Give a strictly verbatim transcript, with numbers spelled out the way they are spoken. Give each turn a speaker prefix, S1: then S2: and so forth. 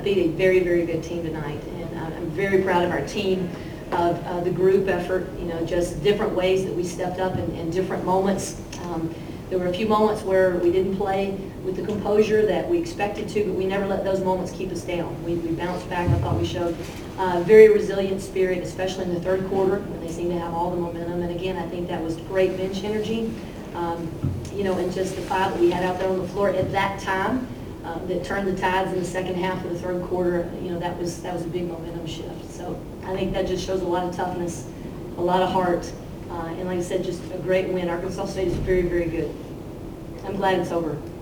S1: beat a very, very good team tonight. And uh, I'm very proud of our team, of uh, the group effort, you know, just different ways that we stepped up in, in different moments. Um, there were a few moments where we didn't play with the composure that we expected to, but we never let those moments keep us down. We, we bounced back. I thought we showed uh, very resilient spirit, especially in the third quarter when they seemed to have all the momentum. And again, I think that was great bench energy. Um, you know, and just the five that we had out there on the floor at that time uh, that turned the tides in the second half of the third quarter, you know, that was that was a big momentum shift. So I think that just shows a lot of toughness, a lot of heart, uh, and like I said, just a great win. Arkansas State is very, very good. I'm glad it's over.